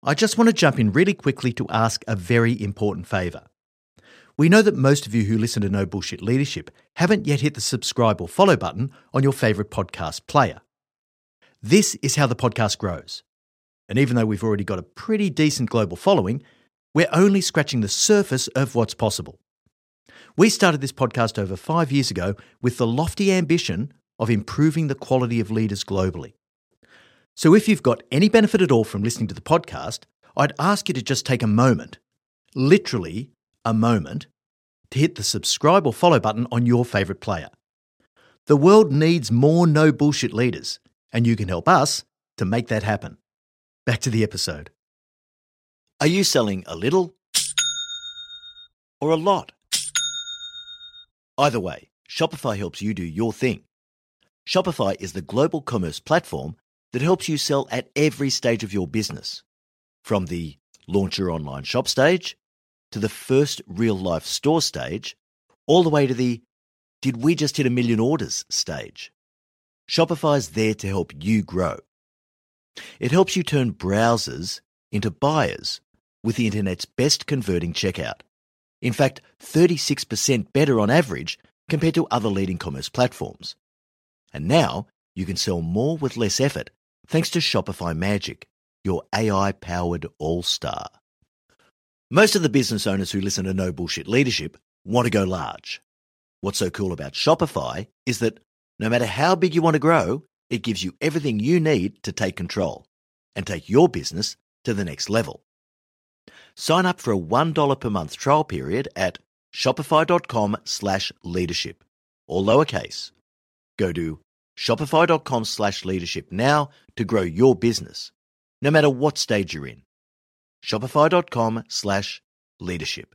I just want to jump in really quickly to ask a very important favour. We know that most of you who listen to No Bullshit Leadership haven't yet hit the subscribe or follow button on your favourite podcast player. This is how the podcast grows. And even though we've already got a pretty decent global following, we're only scratching the surface of what's possible. We started this podcast over 5 years ago with the lofty ambition of improving the quality of leaders globally. So if you've got any benefit at all from listening to the podcast, I'd ask you to just take a moment, literally a moment, to hit the subscribe or follow button on your favourite player. The world needs more no bullshit leaders, and you can help us to make that happen. Back to the episode. Are you selling a little or a lot? Either way, Shopify helps you do your thing. Shopify is the global commerce platform that helps you sell at every stage of your business. From the launch your online shop stage, to the first real-life store stage, all the way to the did we just hit 1 million orders stage. Shopify's there to help you grow. It helps you turn browsers into buyers with the internet's best converting checkout. In fact, 36% better on average compared to other leading commerce platforms. And now you can sell more with less effort thanks to Shopify Magic, your AI-powered all-star. Most of the business owners who listen to No Bullshit Leadership want to go large. What's so cool about Shopify is that no matter how big you want to grow, it gives you everything you need to take control and take your business to the next level. Sign up for a $1 per month trial period at shopify.com/leadership, all lowercase. Go to shopify.com/leadership now to grow your business, no matter what stage you're in. Shopify.com/leadership.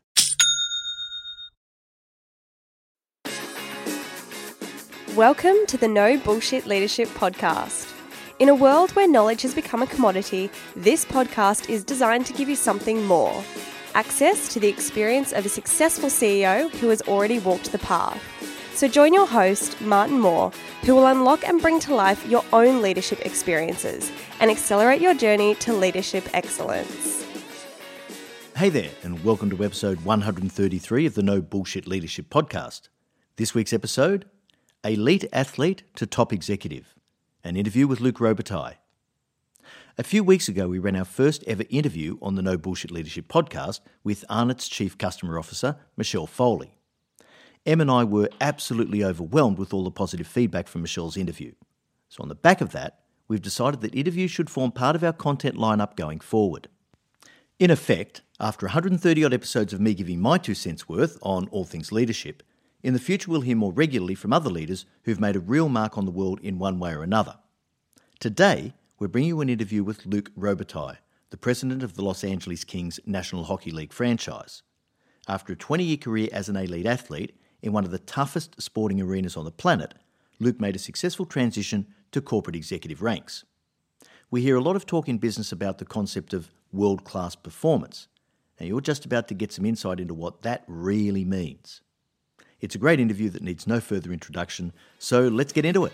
Welcome to the No Bullshit Leadership Podcast. In a world where knowledge has become a commodity, this podcast is designed to give you something more. Access to the experience of a successful CEO who has already walked the path. So join your host, Martin Moore, who will unlock and bring to life your own leadership experiences and accelerate your journey to leadership excellence. Hey there, and welcome to episode 133 of the No Bullshit Leadership Podcast. This week's episode, Elite Athlete to Top Executive, an interview with Luke Robitaille. A few weeks ago, we ran our first ever interview on the No Bullshit Leadership Podcast with Arnott's Chief Customer Officer, Michelle Foley. Em and I were absolutely overwhelmed with all the positive feedback from Michelle's interview. So on the back of that, we've decided that interviews should form part of our content lineup going forward. In effect, after 130-odd episodes of me giving my 2 cents worth on all things leadership, in the future we'll hear more regularly from other leaders who've made a real mark on the world in one way or another. Today, we're bringing you an interview with Luke Robitaille, the president of the Los Angeles Kings National Hockey League franchise. After a 20-year career as an elite athlete in one of the toughest sporting arenas on the planet, Luke made a successful transition to corporate executive ranks. We hear a lot of talk in business about the concept of world-class performance, and you're just about to get some insight into what that really means. It's a great interview that needs no further introduction, so let's get into it.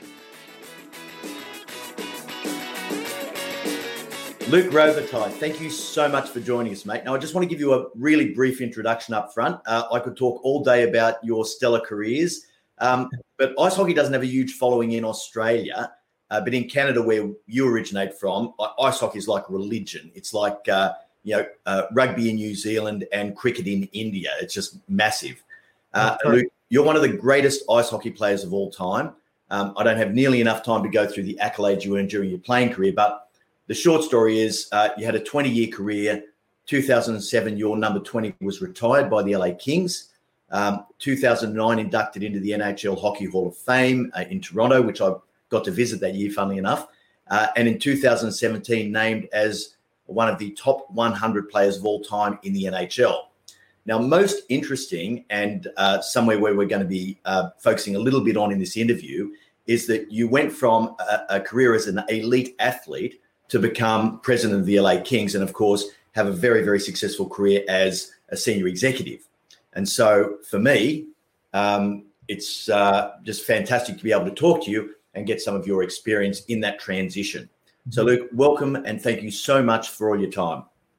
Luke Robitaille, thank you so much for joining us, mate. Now, I just want to give you a really brief introduction up front. I could talk all day about your stellar careers, but ice hockey doesn't have a huge following in Australia, but in Canada, where you originate from, ice hockey is like religion. It's like rugby in New Zealand and cricket in India. It's just massive. Luke, you're one of the greatest ice hockey players of all time. I don't have nearly enough time to go through the accolades you earned during your playing career, but the short story is you had a 20-year career. 2007, your number 20 was retired by the LA Kings. 2009, inducted into the NHL Hockey Hall of Fame in Toronto, which I got to visit that year, funnily enough. And in 2017, named as one of the top 100 players of all time in the NHL. Now, most interesting and somewhere where we're going to be focusing a little bit on in this interview is that you went from a career as an elite athlete to become president of the LA Kings and, of course, have a very, very successful career as a senior executive. And so for me, it's just fantastic to be able to talk to you and get some of your experience in that transition. So, Luke, welcome and thank you so much for all your time.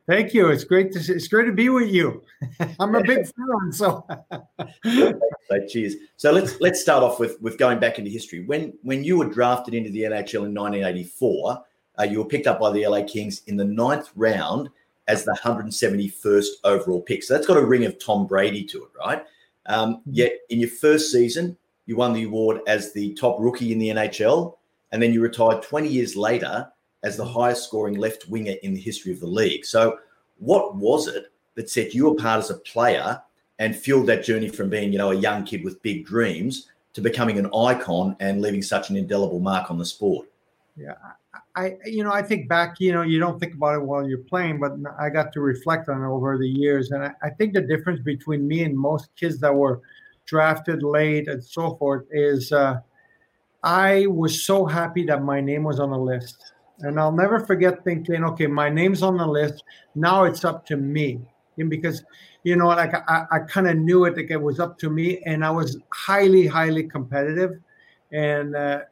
Thank you. It's great to be with you. I'm a big fan. So, cheers. So let's start off with going back into history. When you were drafted into the NHL in 1984, you were picked up by the LA Kings in the 9th round as the 171st overall pick. So that's got a ring of Tom Brady to it, right? Yet in your first season, you won the award as the top rookie in the NHL, and then you retired 20 years later as the highest scoring left winger in the history of the league. So what was it that set you apart as a player and fueled that journey from being, a young kid with big dreams to becoming an icon and leaving such an indelible mark on the sport? Yeah, I think back, you don't think about it while you're playing, but I got to reflect on it over the years. And I think the difference between me and most kids that were drafted late and so forth is I was so happy that my name was on the list. And I'll never forget thinking, okay, my name's on the list. Now it's up to me. And because, I kind of knew it, like it was up to me. And I was highly, highly competitive. And,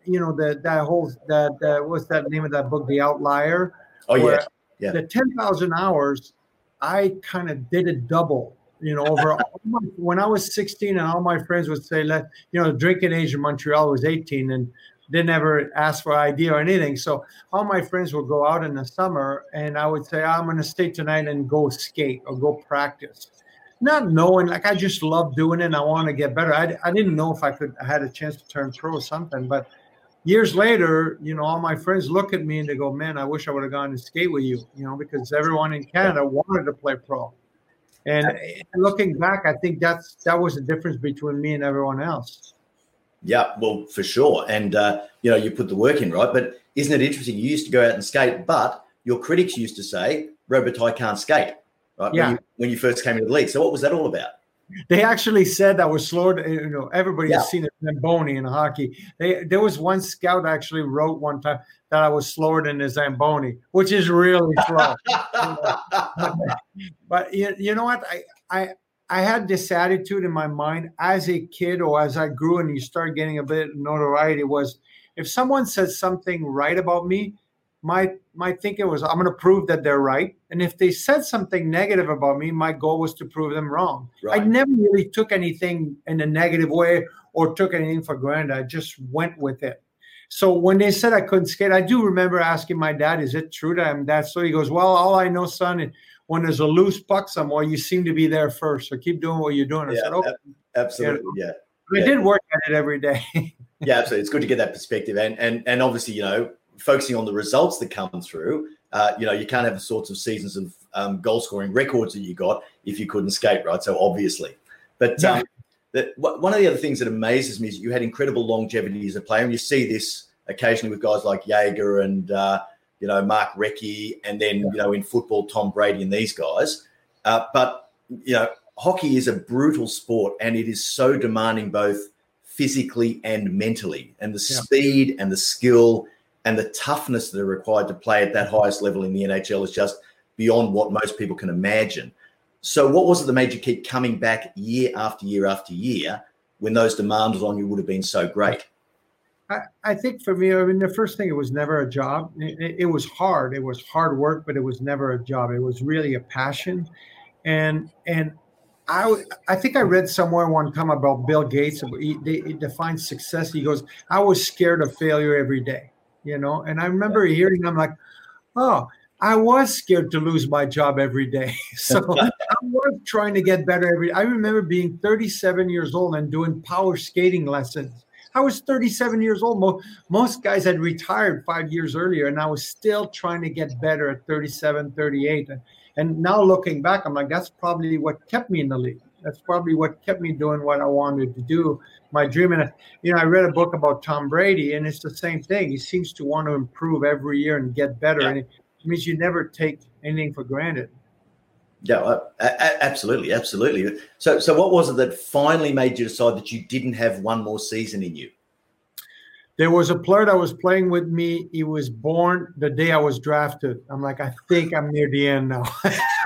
what's that name of that book, The Outlier? Oh, yeah. The 10,000 hours, I kind of did it double, over when I was 16 and all my friends would say, drinking age in Montreal was 18 and they never asked for ID or anything. So all my friends would go out in the summer and I would say, I'm going to stay tonight and go skate or go practice. Not knowing, I just love doing it and I want to get better. I didn't know if I had a chance to turn pro or something. But years later, all my friends look at me and they go, man, I wish I would have gone and skate with you, because everyone in Canada wanted to play pro. And looking back, I think that was the difference between me and everyone else. Yeah, well, for sure. And, you put the work in, right? But isn't it interesting? You used to go out and skate, but your critics used to say, Robitaille can't skate, right? Yeah. When you first came into the league. So what was that all about? They actually said that was slowed. Everybody has seen it Zamboni in hockey. There was one scout actually wrote one time that I was slower than the Zamboni, which is really slow. But you know what? I had this attitude in my mind as a kid or as I grew and you start getting a bit of notoriety was if someone says something right about me, my thinking was I'm going to prove that they're right. And if they said something negative about me, my goal was to prove them wrong. Right. I never really took anything in a negative way or took anything for granted. I just went with it. So when they said I couldn't skate, I do remember asking my dad, is it true that I'm that slow? He goes, well, all I know, son, is when there's a loose puck somewhere, you seem to be there first. So keep doing what you're doing. I said, okay. Absolutely, yeah. I did work at it every day. Yeah, absolutely. It's good to get that perspective. And obviously, focusing on the results that come through, you can't have the sorts of seasons of goal scoring records that you got if you couldn't skate, right? So obviously. But one of the other things that amazes me is you had incredible longevity as a player. And you see this occasionally with guys like Jaeger and, Mark Recchi, and then, in football, Tom Brady and these guys. But hockey is a brutal sport and it is so demanding both physically and mentally. And the speed and the skill and the toughness that are required to play at that highest level in the NHL is just beyond what most people can imagine. So what was it that made you keep coming back year after year after year when those demands on you would have been so great? I think for me, the first thing, it was never a job. It was hard. It was hard work, but it was never a job. It was really a passion. And I think I read somewhere one time about Bill Gates. He defines success. He goes, I was scared of failure every day, And I remember hearing, I'm like, oh, I was scared to lose my job every day. So I was trying to get better every day. I remember being 37 years old and doing power skating lessons. I was 37 years old. Most guys had retired 5 years earlier, and I was still trying to get better at 37, 38. And now looking back, I'm like, that's probably what kept me in the league. That's probably what kept me doing what I wanted to do, my dream. And, I read a book about Tom Brady, and it's the same thing. He seems to want to improve every year and get better. Yeah. And it means you never take anything for granted. Yeah, absolutely. Absolutely. So what was it that finally made you decide that you didn't have one more season in you? There was a player that was playing with me. He was born the day I was drafted. I'm like, I think I'm near the end now.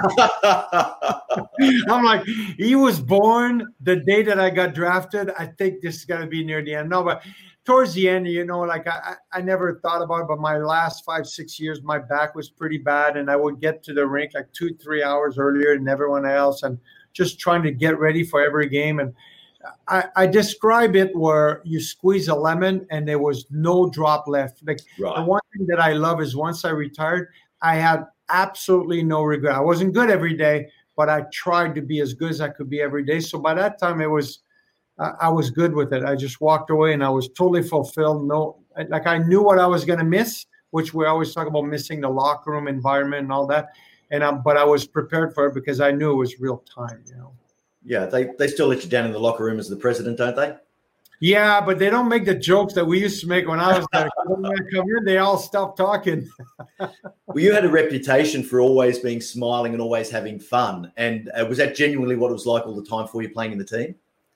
I'm like, he was born the day that I got drafted. I think this is going to be near the end. No, but towards the end, like I never thought about it, but my last 5-6 years, my back was pretty bad. And I would get to the rink like 2-3 hours earlier than everyone else and just trying to get ready for every game. And I describe it where you squeeze a lemon and there was no drop left. Like The one thing that I love is once I retired, I had absolutely no regret. I wasn't good every day, but I tried to be as good as I could be every day. So by that time, I was good with it. I just walked away and I was totally fulfilled. I knew what I was going to miss, which we always talk about missing the locker room environment and all that. But I was prepared for it because I knew it was real time, Yeah, they still let you down in the locker room as the president, don't they? Yeah, but they don't make the jokes that we used to make when I was there. When I come in, they all stop talking. Well, you had a reputation for always being smiling and always having fun. And was that genuinely what it was like all the time for you playing in the team?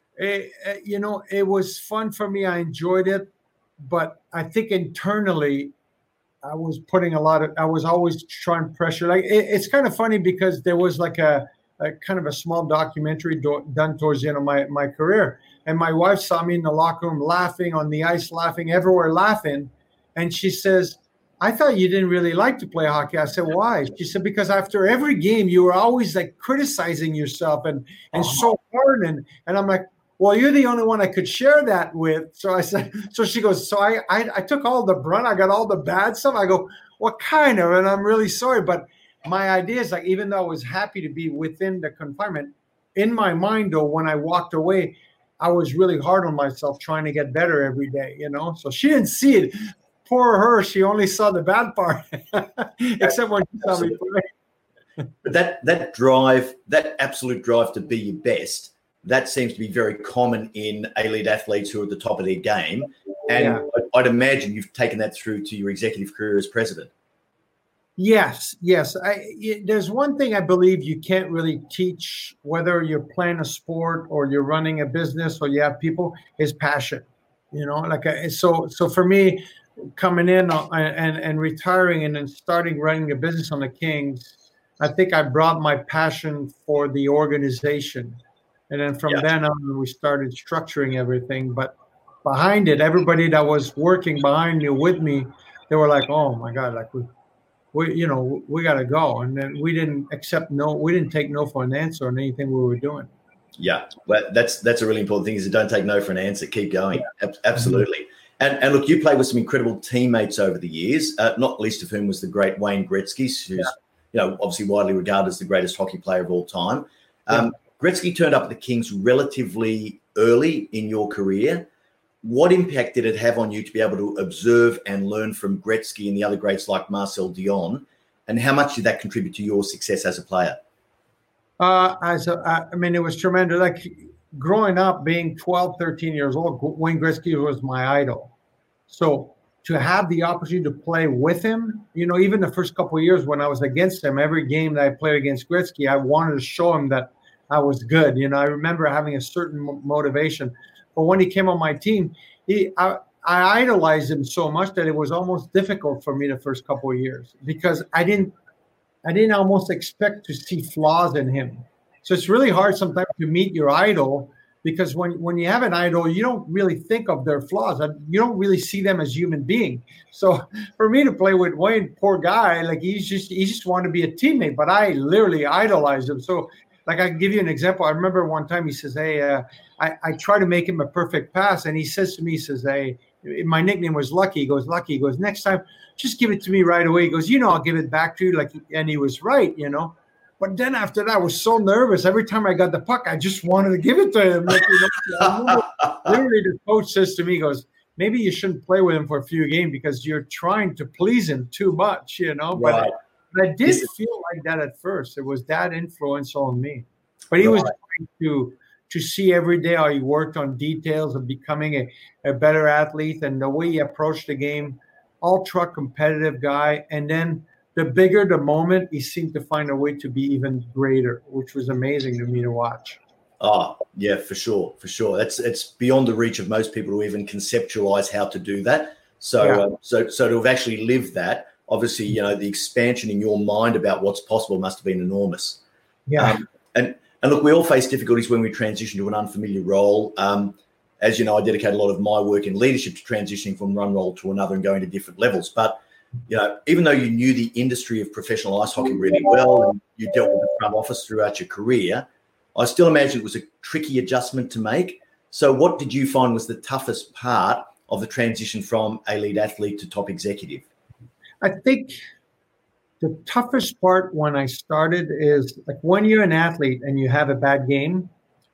It was fun for me. I enjoyed it. But I think internally, I was always trying pressure. Like it's kind of funny because there was like a kind of a small documentary done towards the end of my career. And my wife saw me in the locker room laughing, on the ice laughing, everywhere laughing. And she says, I thought you didn't really like to play hockey. I said, why? She said, because after every game, you were always like criticizing yourself and so hard. And I'm like, well, you're the only one I could share that with. So I said, so she goes, so I took all the brunt. I got all the bad stuff. I go, what kind of? And I'm really sorry. But my idea is like, even though I was happy to be within the confinement, in my mind, though, when I walked away, I was really hard on myself trying to get better every day, So she didn't see it. Poor her. She only saw the bad part, except when she saw me play. But that drive, that absolute drive to be your best, that seems to be very common in elite athletes who are at the top of their game. And I'd imagine you've taken that through to your executive career as president. Yes. There's one thing I believe you can't really teach, whether you're playing a sport or you're running a business or you have people, is passion. So for me, coming in and retiring and then starting running a business on the Kings, I think I brought my passion for the organization. And then from then on, we started structuring everything. But behind it, everybody that was working behind you with me, they were like, oh my God, like we got to go. And then we didn't take no for an answer on anything we were doing. Yeah, well, that's a really important thing, is don't take no for an answer. Keep going. Yeah. Absolutely. And look, you played with some incredible teammates over the years, not least of whom was the great Wayne Gretzky, who's obviously widely regarded as the greatest hockey player of all time. Gretzky turned up at the Kings relatively early in your career. What impact did it have on you to be able to observe and learn from Gretzky and the other greats like Marcel Dion? And how much did that contribute to your success as a player? It was tremendous. Like growing up, being 12, 13 years old, Wayne Gretzky was my idol. So to have the opportunity to play with him, even the first couple of years when I was against him, every game that I played against Gretzky, I wanted to show him that I was good. I remember having a certain motivation. But when he came on my team, I idolized him so much that it was almost difficult for me the first couple of years because I didn't almost expect to see flaws in him. So it's really hard sometimes to meet your idol because when you have an idol, you don't really think of their flaws. You don't really see them as human beings. So for me to play with Wayne, poor guy, like he just wanted to be a teammate, but I literally idolized him. So like I can give you an example. I remember one time he says, hey, I try to make him a perfect pass. And he says to me, hey, my nickname was Lucky. He goes, Lucky. He goes, next time, just give it to me right away. He goes, I'll give it back to you. And he was right, But then after that, I was so nervous. Every time I got the puck, I just wanted to give it to him. Literally, the coach says to me, he goes, maybe you shouldn't play with him for a few games because you're trying to please him too much, Right. But I did feel like that at first. It was that influence on me. But he was trying to see every day how he worked on details of becoming a better athlete and the way he approached the game, ultra competitive guy. And then the bigger the moment, he seemed to find a way to be even greater, which was amazing to me to watch. Oh, yeah, for sure. It's beyond the reach of most people to even conceptualize how to do that. So to have actually lived that, obviously, the expansion in your mind about what's possible must have been enormous. Yeah. And look, we all face difficulties when we transition to an unfamiliar role. As you know, I dedicate a lot of my work in leadership to transitioning from one role to another and going to different levels. But, even though you knew the industry of professional ice hockey really well and you dealt with the front office throughout your career, I still imagine it was a tricky adjustment to make. So what did you find was the toughest part of the transition from elite athlete to top executive? I think the toughest part when I started is like when you're an athlete and you have a bad game,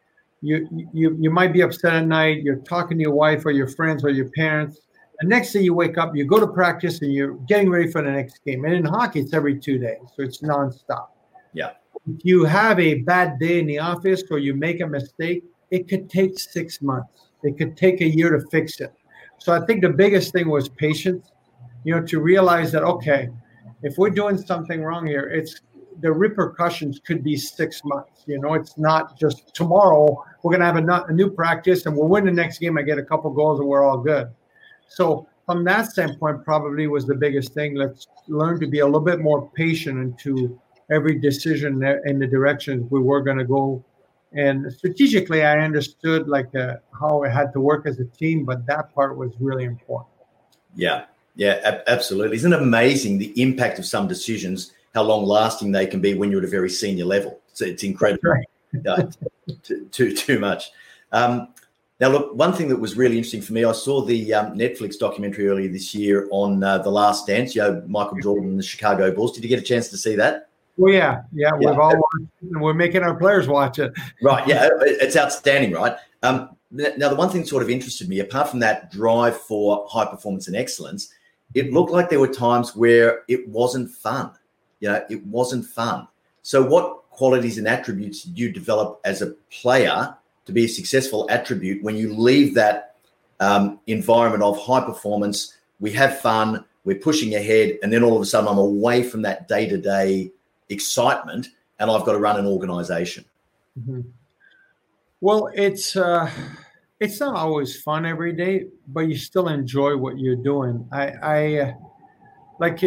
you might be upset at night, you're talking to your wife or your friends or your parents. The next day you wake up, you go to practice and you're getting ready for the next game. And in hockey, it's every 2 days, so it's nonstop. Yeah. If you have a bad day in the office or you make a mistake, it could take 6 months. It could take a year to fix it. So I think the biggest thing was patience, to realize that, okay, if we're doing something wrong here, the repercussions could be 6 months. It's not just tomorrow we're going to have a new practice and we'll win the next game. I get a couple goals and we're all good. So from that standpoint, probably was the biggest thing. Let's learn to be a little bit more patient into every decision in the direction we were going to go. And strategically, I understood how I had to work as a team, but that part was really important. Yeah, absolutely. Isn't it amazing the impact of some decisions, how long-lasting they can be when you're at a very senior level? It's incredible. Right. Too much. Now, look, one thing that was really interesting for me, I saw the Netflix documentary earlier this year on The Last Dance, Michael Jordan and the Chicago Bulls. Did you get a chance to see that? Well, yeah. We've all watched it, and we're making our players watch it. Right, yeah, it's outstanding, right? Now, the one thing that sort of interested me, apart from that drive for high performance and excellence, it looked like there were times where it wasn't fun. It wasn't fun. So what qualities and attributes did you develop as a player to be a successful attribute when you leave that environment of high performance, we have fun, we're pushing ahead, and then all of a sudden I'm away from that day-to-day excitement and I've got to run an organization? Mm-hmm. Well, it's not always fun every day, but you still enjoy what you're doing. I like,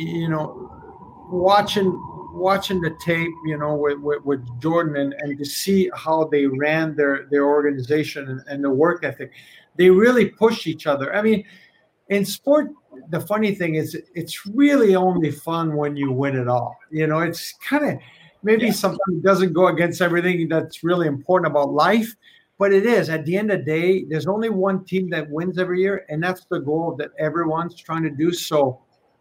watching the tape, with Jordan and to see how they ran their organization and the work ethic. They really push each other. I mean, in sport, the funny thing is it's really only fun when you win it all. It's kind of maybe something that doesn't go against everything that's really important about life, but it is. At the end of the day, there's only one team that wins every year, and that's the goal that everyone's trying to do. So,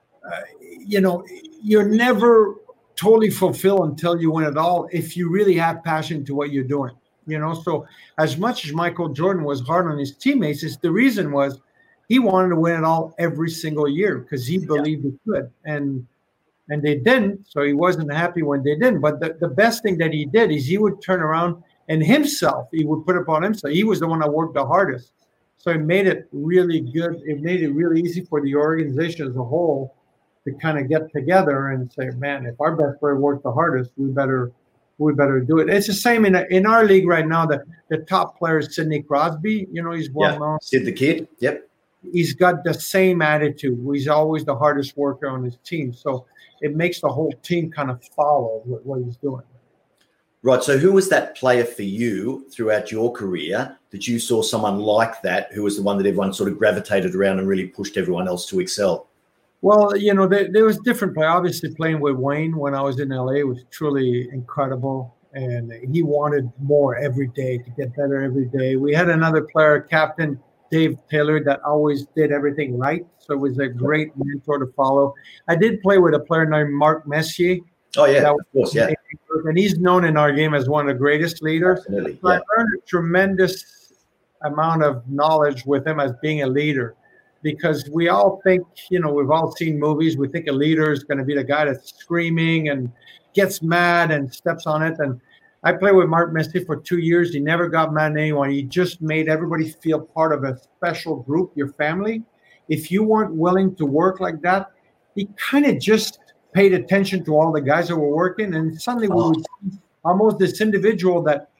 you're never totally fulfilled until you win it all if you really have passion to what you're doing. So as much as Michael Jordan was hard on his teammates, the reason was he wanted to win it all every single year because he believed he could, and they didn't. So he wasn't happy when they didn't. But the best thing that he did is he would turn around and he would put it upon himself. He was the one that worked the hardest. So it made it really good. It made it really easy for the organization as a whole to kind of get together and say, man, if our best player worked the hardest, we better do it. It's the same in our league right now. The top player is Sidney Crosby. He's well known. Sid the Kid. Yep. He's got the same attitude. He's always the hardest worker on his team. So it makes the whole team kind of follow what he's doing. Right. So who was that player for you throughout your career that you saw someone like that, who was the one that everyone sort of gravitated around and really pushed everyone else to excel? Well, there was different play. Obviously, playing with Wayne when I was in LA was truly incredible, and he wanted more every day to get better every day. We had another player, Captain Dave Taylor, that always did everything right, so it was a great mentor to follow. I did play with a player named Mark Messier. Oh, yeah, of course, yeah. And he's known in our game as one of the greatest leaders. Absolutely, so I learned a tremendous amount of knowledge with him as being a leader. Because we all think, we've all seen movies. We think a leader is going to be the guy that's screaming and gets mad and steps on it. And I played with Mark Messier for 2 years. He never got mad at anyone. He just made everybody feel part of a special group, your family. If you weren't willing to work like that, he kind of just paid attention to all the guys that were working. And suddenly we would see almost this individual that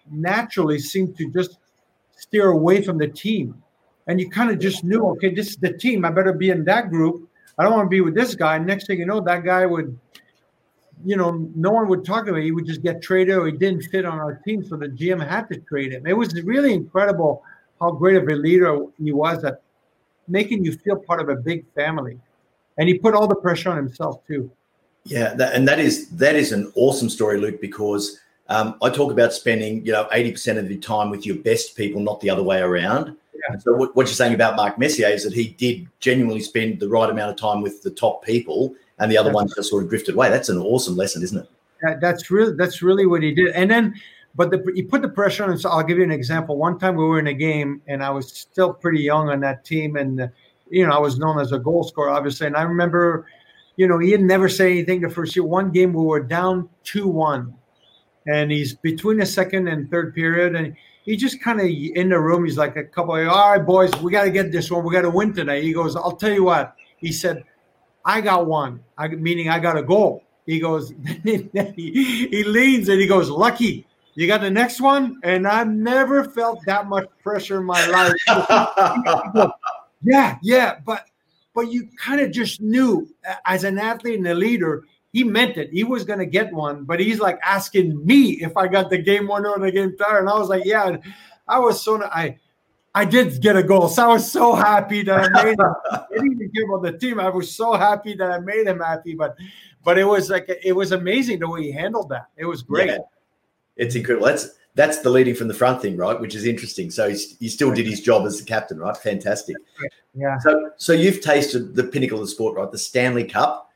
naturally seemed to just steer away from the team. And you kind of just knew, okay, this is the team. I better be in that group. I don't want to be with this guy. Next thing you know, that guy would, no one would talk to him. He would just get traded, or he didn't fit on our team, so the GM had to trade him. It was really incredible how great of a leader he was at making you feel part of a big family. And he put all the pressure on himself too. Yeah, that is an awesome story, Luke, because I talk about spending 80% of your time with your best people, not the other way around. Yeah. So what you're saying about Mark Messier is that he did genuinely spend the right amount of time with the top people, and the other ones just sort of drifted away. That's an awesome lesson, isn't it? That's really what he did. And then, he put the pressure on him. So I'll give you an example. One time we were in a game, and I was still pretty young on that team, and I was known as a goal scorer, obviously. And I remember, he had never say anything the first year. One game we were down 2-1, and he's between the second and third period, and he just kind of in the room. He's like all right, boys, we got to get this one. We got to win today. He goes, I'll tell you what. He said, I got one, meaning I got a goal. He goes, he leans and he goes, Lucky, you got the next one? And I've never felt that much pressure in my life. Yeah, but you kind of just knew as an athlete and a leader, he meant it. He was going to get one, but he's like asking me if I got the game winner or the game tie. And I was like, yeah. I was I did get a goal, so I was so happy that I made him. I didn't even care about the team. I was so happy that I made him happy. But it was amazing the way he handled that. It was great. Yeah, it's incredible. That's the leading from the front thing, right? Which is interesting. So he still did his job as the captain, right? Fantastic. Yeah. So you've tasted the pinnacle of the sport, right? The Stanley Cup,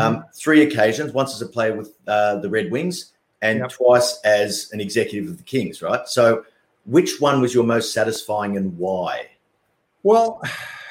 3 occasions. Once as a player with the Red Wings, and twice as an executive of the Kings, right? So which one was your most satisfying, and why? Well,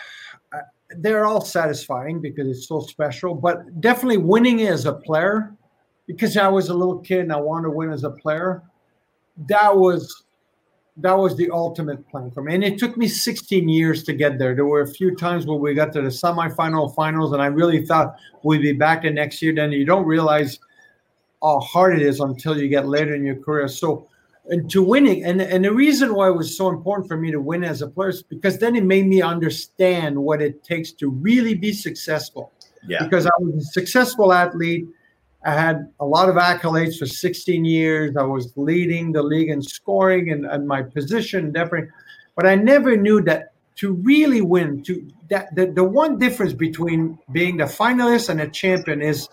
they're all satisfying because it's so special, but definitely winning as a player, because I was a little kid and I wanted to win as a player. That was the ultimate plan for me. And it took me 16 years to get there. There were a few times where we got to the semifinal, finals, and I really thought we'd be back the next year. Then you don't realize how hard it is until you get later in your career. So, and to winning, and the reason why it was so important for me to win as a player is because then it made me understand what it takes to really be successful. Yeah. Because I was a successful athlete. I had a lot of accolades for 16 years. I was leading the league in scoring and my position, definitely. But I never knew that to really win, the one difference between being the finalist and a champion is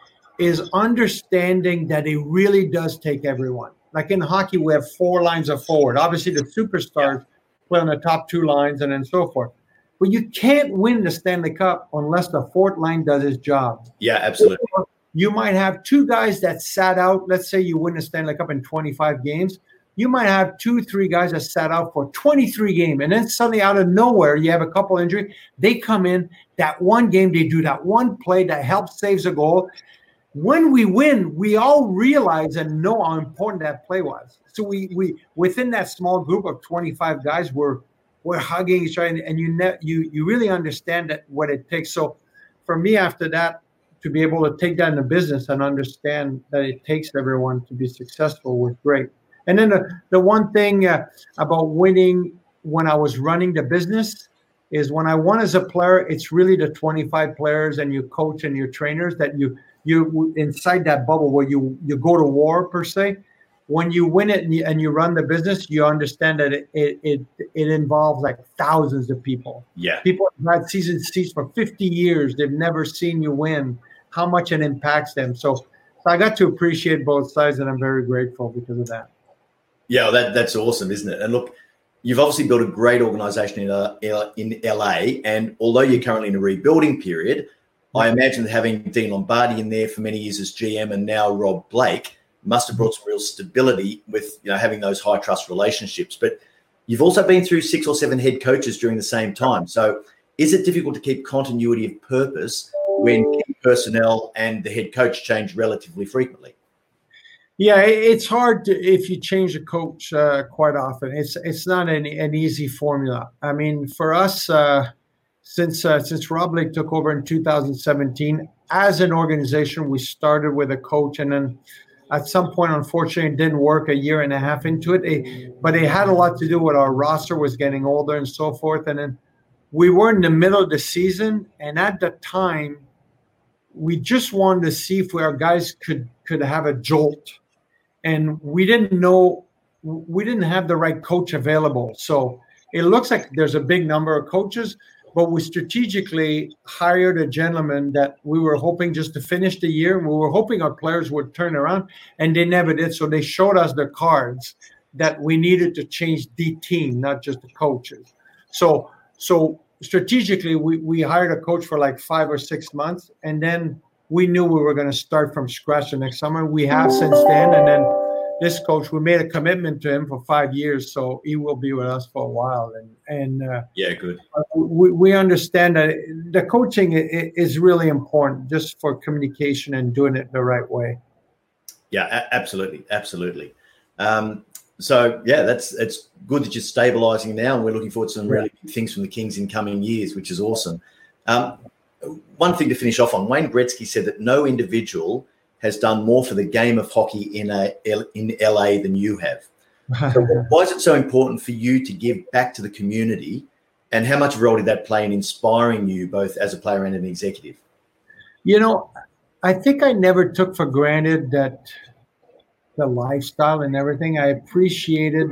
understanding that it really does take everyone. Like in hockey, we have 4 lines of forward. Obviously, the superstars play on the top 2 lines and then so forth. But you can't win the Stanley Cup unless the 4th line does its job. Yeah, absolutely. Or you might have 2 guys that sat out. Let's say you win the Stanley Cup in 25 games. You might have 2-3 guys that sat out for 23 games. And then suddenly out of nowhere, you have a couple injuries. They come in, that one game, they do that one play that helps saves a goal. When we win, we all realize and know how important that play was. So we within that small group of 25 guys, we're hugging each other, and you really understand that what it takes. So for me, after that, to be able to take that in the business and understand that it takes everyone to be successful was great. And then the one thing about winning when I was running the business is when I won as a player, it's really the 25 players and your coach and your trainers that you inside that bubble where you go to war per se. When you win it and you run the business, you understand that it involves like thousands of people. Yeah, people have had season seats for 50 years. They've never seen you win. How much it impacts them. So I got to appreciate both sides, and I'm very grateful because of that. Yeah, that's awesome, isn't it? And look, you've obviously built a great organization in LA, and although you're currently in a rebuilding period, I imagine that having Dean Lombardi in there for many years as GM and now Rob Blake must have brought some real stability with having those high trust relationships. But you've also been through 6 or 7 head coaches during the same time. So is it difficult to keep continuity of purpose when key personnel and the head coach change relatively frequently? Yeah, it's hard if you change a coach quite often. It's not an easy formula. I mean, for us, since Rob Blake took over in 2017, as an organization, we started with a coach, and then At some point, unfortunately, it didn't work a year and a half into it. But it had a lot to do with our roster was getting older and so forth. And then we were in the middle of the season. And at the time, we just wanted to see if our guys could have a jolt. And we didn't know, we didn't have the right coach available. So it looks like there's a big number of coaches, but we strategically hired a gentleman that we were hoping just to finish the year. And we were hoping our players would turn around, and they never did. So they showed us the cards that we needed to change the team, not just the coaches. So strategically, we hired a coach for like 5 or 6 months, and then we knew we were going to start from scratch the next summer. We have since then, and then this coach, we made a commitment to him for 5 years, so he will be with us for a while. And yeah, good. We understand that the coaching is really important, just for communication and doing it the right way. Yeah, absolutely. So yeah, it's good that you're stabilising now, and we're looking forward to some really big things from the Kings in coming years, which is awesome. One thing to finish off on: Wayne Gretzky said that no individual has done more for the game of hockey in LA than you have. So why is it so important for you to give back to the community, and how much role did that play in inspiring you both as a player and an executive? You know, I think I never took for granted that the lifestyle and everything. I appreciated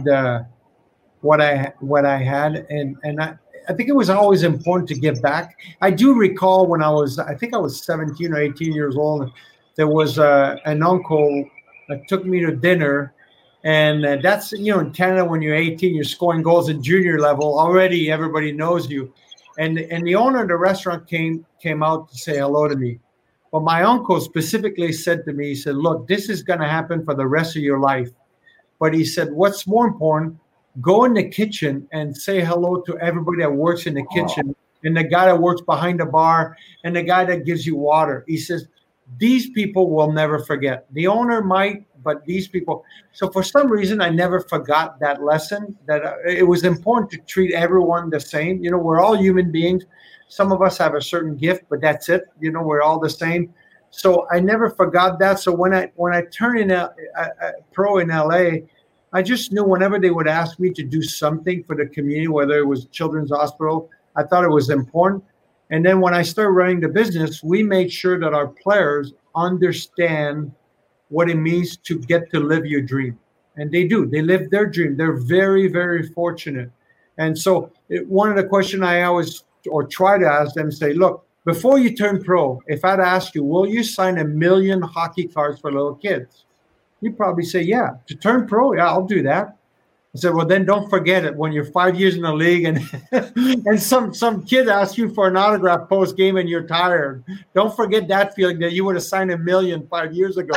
what I had, and I think it was always important to give back. I do recall when I was 17 or 18 years old, there was an uncle that took me to dinner, and that's, in Canada, when you're 18, you're scoring goals at junior level. Already everybody knows you. And the owner of the restaurant came out to say hello to me. But my uncle specifically said to me, he said, look, this is going to happen for the rest of your life. But he said, what's more important, go in the kitchen and say hello to everybody that works in the kitchen, and the guy that works behind the bar, and the guy that gives you water. He says, these people will never forget. The owner might, but these people. So for some reason, I never forgot that lesson, that it was important to treat everyone the same. We're all human beings. Some of us have a certain gift, but that's it. We're all the same. So I never forgot that. So when I turned in a pro in LA, I just knew whenever they would ask me to do something for the community, whether it was Children's Hospital, I thought it was important. And then when I started running the business, we made sure that our players understand what it means to get to live your dream. And they do. They live their dream. They're very, very fortunate. And so one of the questions I always try to ask them, say, look, before you turn pro, if I'd ask you, will you sign 1 million hockey cards for little kids? You'd probably say, yeah. To turn pro, yeah, I'll do that. I said, well, then don't forget it when you're 5 years in the league and some kid asks you for an autograph post game and you're tired. Don't forget that feeling that you would have signed 1 million 5 years ago.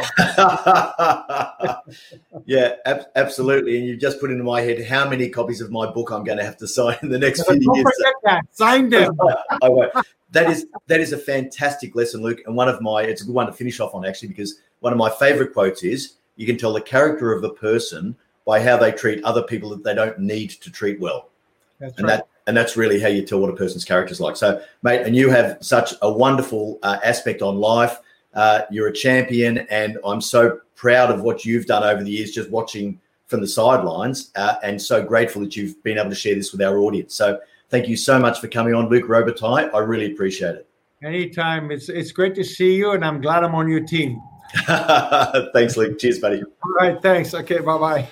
Yeah, absolutely. And you just put into my head how many copies of my book I'm going to have to sign in the next few years. Don't forget that. Sign them. I won't. That is a fantastic lesson, Luke, and it's a good one to finish off on, actually, because one of my favorite quotes is, you can tell the character of a person by how they treat other people that they don't need to treat well. That's right. And that's really how you tell what a person's character is like. So, mate, and you have such a wonderful aspect on life. You're a champion, and I'm so proud of what you've done over the years, just watching from the sidelines, and so grateful that you've been able to share this with our audience. So thank you so much for coming on, Luke Robitaille. I really appreciate it. Anytime. It's great to see you, and I'm glad I'm on your team. Thanks, Luke. Cheers, buddy. All right, thanks. Okay, bye-bye.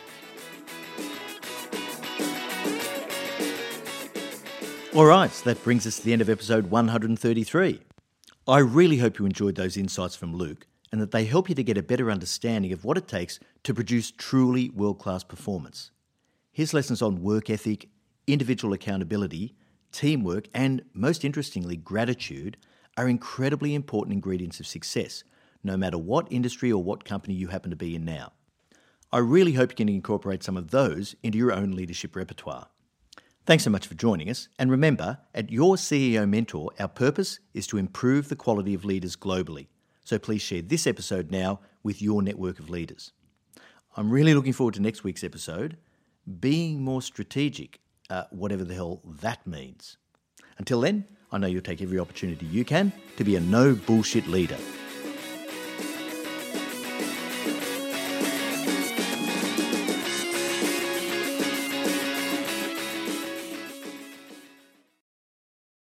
All right, so that brings us to the end of episode 133. I really hope you enjoyed those insights from Luke, and that they help you to get a better understanding of what it takes to produce truly world-class performance. His lessons on work ethic, individual accountability, teamwork, and, most interestingly, gratitude are incredibly important ingredients of success, no matter what industry or what company you happen to be in now. I really hope you can incorporate some of those into your own leadership repertoire. Thanks so much for joining us, and remember, at Your CEO Mentor, our purpose is to improve the quality of leaders globally. So please share this episode now with your network of leaders. I'm really looking forward to next week's episode, Being More Strategic, whatever the hell that means. Until then, I know you'll take every opportunity you can to be a no bullshit leader.